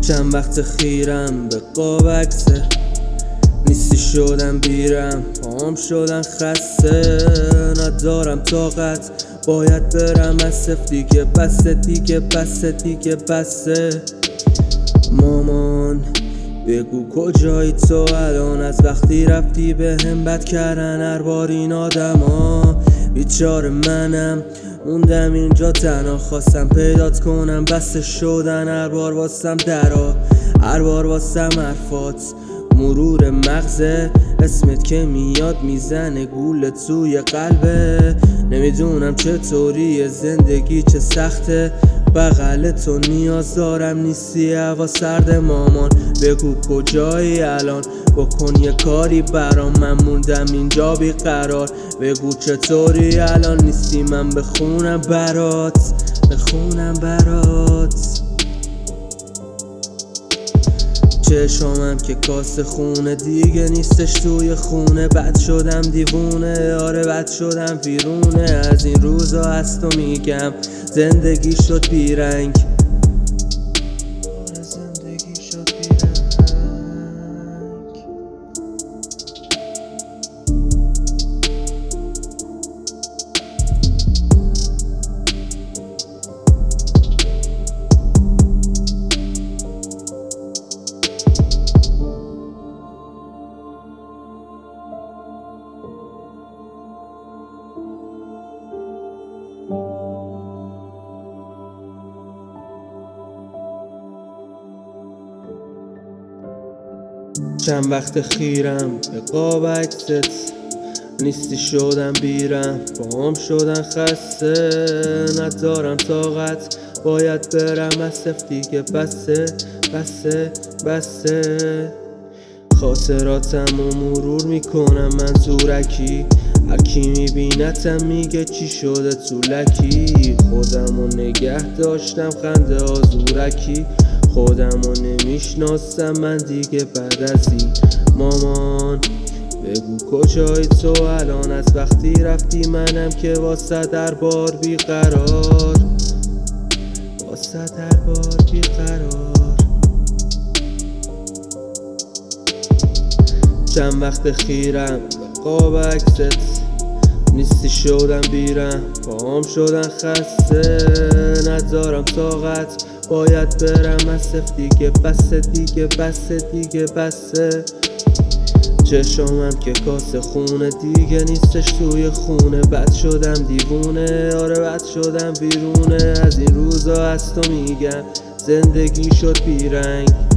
چند وقت خیرم به قاب عکسه، نیستی شدم بیرم، پاهم شدن خسته، ندارم طاقت باید برم از صفر، دیگه بسه دیگه بسه دیگه بسه. مامان بگو کجایی تو الان، از وقتی رفتی به هم بد کردن هر بار این آدما. بیچاره منم موندم اینجا تنها، خواستم پیدات کنم بسته شدن هر بار واسم درا، هر بار واسم حرفات مرور مغزه، اسمت که میاد میزنه گول توی قلبه. نمیدونم چطوری زندگی چه سخته، بغل تو نیاز دارم نیستی هوا سرد. مامان بگو کجایی الان، بکن یه کاری برام، من موندم اینجا بی قرار. بگو چطوری الان نیستی، من بخونم برات بخونم برات. چشامم که کاسه خونه دیگه نیستش توی خونه، بد شدم دیوونه، آره بد شدم ویرونه. از این روزا هست و میگم زندگی شد بیرنگ، آره زندگی شد بیرنگ. چند وقت خیرم به قاب عکست، نیستی شدم بیرم، پاهم شدن خسته، ندارم طاقت باید برم از صفر، دیگه بسه بسه بسه. خاطراتم و مرور میکنم من زورکی، هرکی میبینتم میگه چی شده تو لکی. خودم و نگه داشتم خنده آزورکی، خودم و نمیشناسم من دیگه بعد از این. مامان بگو کجایی تو الان، از وقتی رفتی منم که واسه در بار بیقرار، واسه در بار بیقرار. چند وقت خیرم به قاب عکست، نیستی شدم بیرم، پاهم شدن خسته، ندارم طاقت باید برم از صفر، دیگه بسه دیگه بسه دیگه بسه. چشامم که کاسه خونه دیگه نیستش توی خونه، بد شدم دیوونه، آره بد شدم بیرونه. از این روزا هست و میگم زندگی شد بیرنگ.